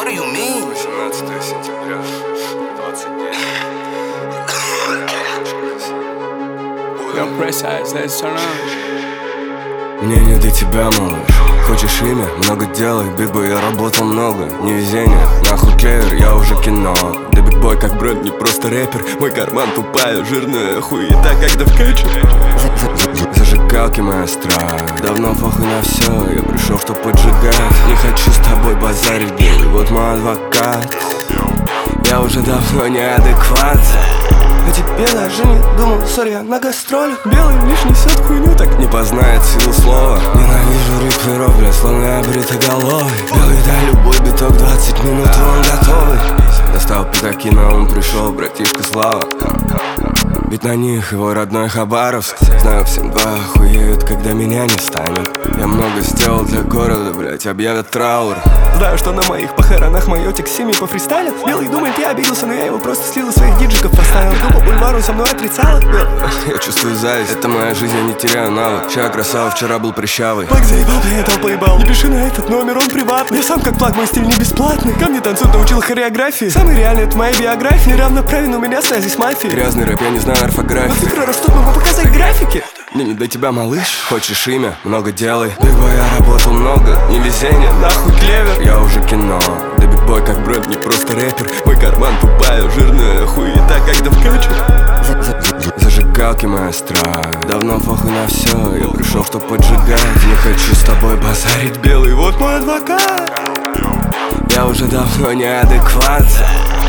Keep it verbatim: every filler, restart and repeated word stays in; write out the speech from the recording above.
What do you mean? восемнадцатое сентября, двадцать девять. Yo, press eyes, let's turn on. Мне не до тебя, малыш. Хочешь имя? Много делай. Бигбой, я работал много. Невезение, нахуй клевер, я уже кино. Да бигбой как бренд, не просто рэпер. Мой карман тупая, жирная хуета, когда вкачу. Зажигалки моя страсть. Давно похуй на все, я пришел, чтоб поджигать. Не хочу с тобой базарить, белый, вот мой адвокат. Я уже давно неадекват. О тебе даже не думал, сори, я на гастролях. Белый лишь несет хуйню, так Не познает силу слова. Ненавижу рэперов, бля, словно я бритоголовый. Белый, дай любой биток, двадцать минут, он готовый. Достал пятаки, на ум пришел братишка Слава. Ведь на них его родной Хабаровск. Знаю, всем два охуеют, когда меня не станет. Я много сделал для города, блять, объявят траур. Знаю, что на моих похоронах майотик с семьей пофристайлит. Белый думает, я обиделся, но я его просто слил из своих диджиков поставил. Иду по бульвару, со мной отрицала. Я чувствую зависть, это моя жизнь, я не теряю навык. Вчера красава, вчера был прыщавый. Плаг заебал, да я толпу ебал. Не пиши на этот номер, он приватный. Я сам как плаг, мой стиль не бесплатный. Ко мне танцуют, научил хореографии. Самый реальный это моя биография. Неравноправен, у меня связи с мафией. Грязный рэп, я не знаю орфографии. Но цифры растут, могу показать графики. Мне не до тебя, малыш. Хочешь имя? Много делай. Бигбой, я работал много. Невезение, нахуй клевер. Я уже кино. Да бигбой как бренд, не просто рэпер. Мой карман тупая, жирная хуета, когда вкачу. Зажигалки моя страсть. Давно похуй на все, я пришел, чтоб поджигать. Не хочу с тобой базарить, белый, вот мой адвокат. Я уже давно неадекват.